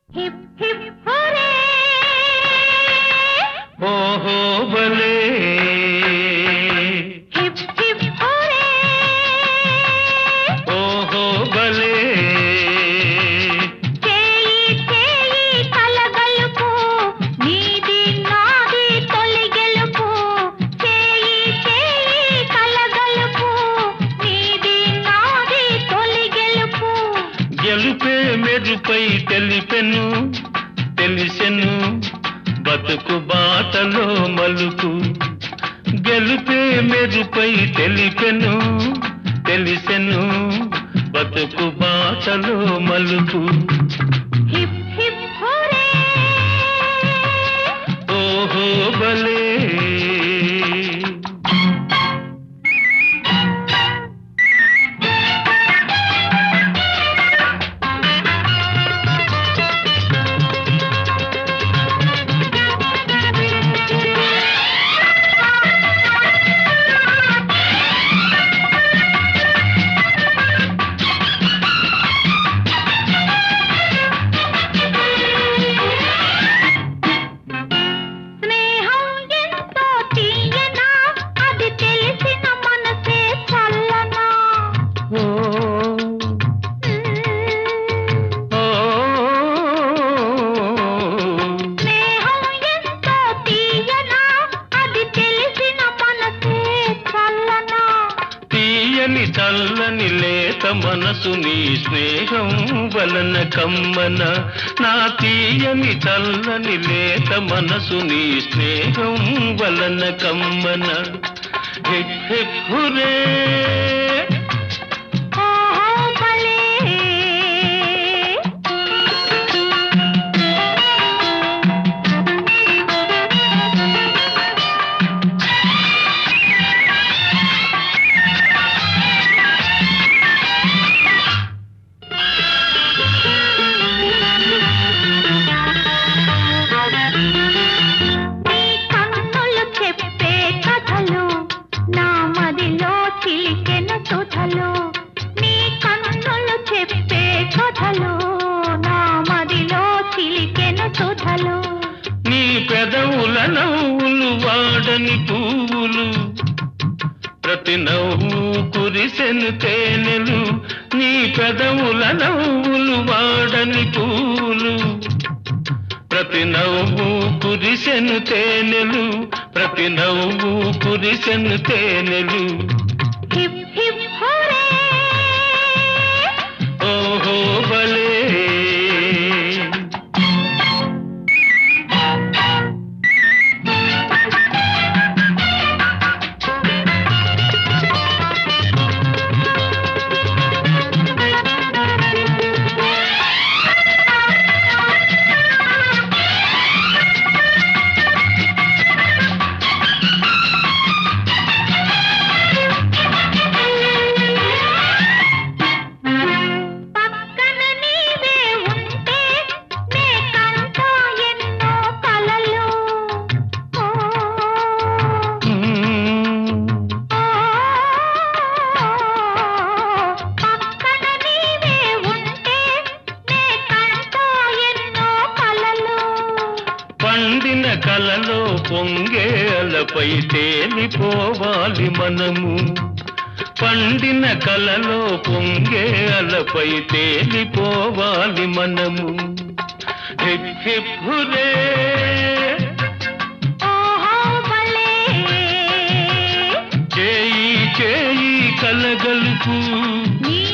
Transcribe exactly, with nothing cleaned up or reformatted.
hip hip హురే ఓహో బలే hip hip హురే ఓహో బలే చేయి చేయి కలగలుపు నీది నాది తొలి గెలుపు చేయి చేయి కలగలుపు నీది నాది తొలి గెలుపు గెలుపే మెరుపై తెలిపెను తెలిసెను బతుకు బాటలో మలుపు గెలుపే మెరుపై తెలిపెను తెలిసెను బతుకు బాటలో మలుపు హిప్ హిప్ హురే ఓహో బలే తీయని చల్లని లేత మనసు నీ స్నేహం వలన కమ్మన నా తీయని చల్లని లేత మనసు నీ స్నేహం వలన కమ్మన హిప్ హిప్ హురే ఓహో బలే నీ కన్నులు చెప్పే కథలు నా మదిలో చిలికెన సుధలు నీ పెదవుల నవ్వులు వాడని పువ్వులు ప్రతి నవ్వు కురిసెను తేనెలు నీ పెదవుల నవ్వులు వాడని పువ్వులు ప్రతి నవ్వు కురిసెను తేనెలు ప్రతి నవ్వు కురిసెను తేనెలు హిప్ హిప్ హురే ఓహో బలే పండిన కలలో పొంగే అలపై తేలిపోవాలి మనము పండిన కలలో పొంగే అలపై తేలిపోవాలి మనము హిప్ హిప్ హురే ఓహో బలే చేయి చేయి కలగలుపు నీ